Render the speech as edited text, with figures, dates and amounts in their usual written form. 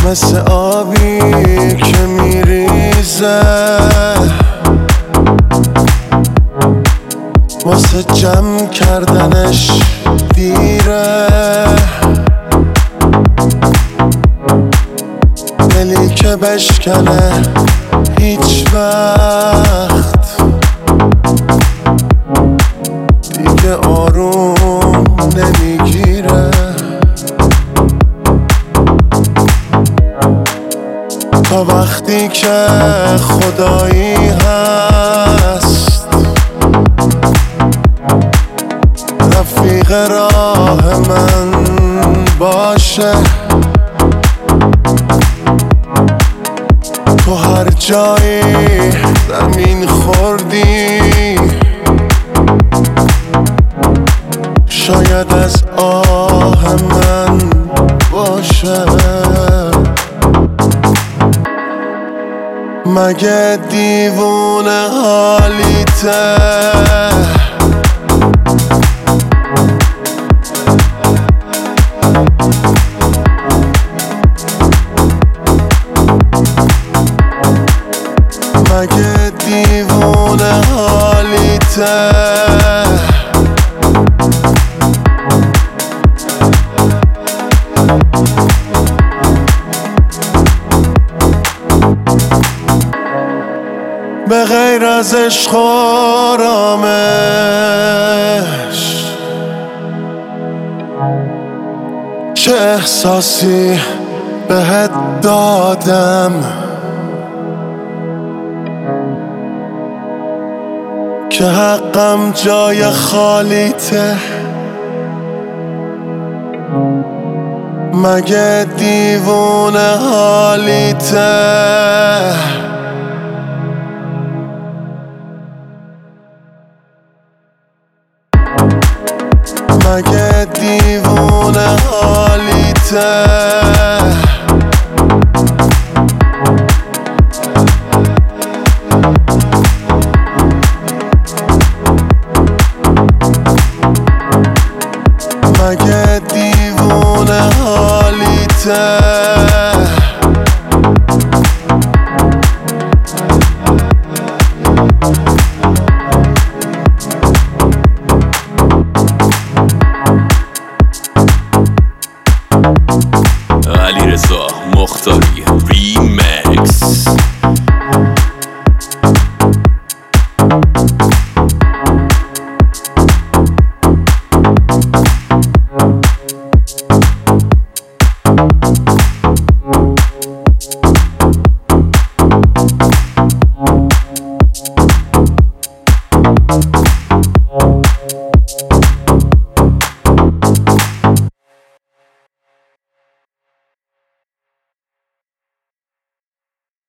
مثل آبی که میریزه واسه جمع کردنش دیره، دلی که بشکنه هیچ وقت دیگه آروم نمیگیره. تا وقتی که خدایی هست رفیق راه من باشه، تو هر جایی زمین خوردی شاید از آه من باشه. مگه دیوونه حالیته مگه دیوونه حالیته به غیر از عشق و آرامش چه احساسی بهت دادم که حقم جای خالیته. مگه دیوونه حالیته مگه دیوونه حالیته مگه دیوونه حالیته علیرضا مختاری ریمکس.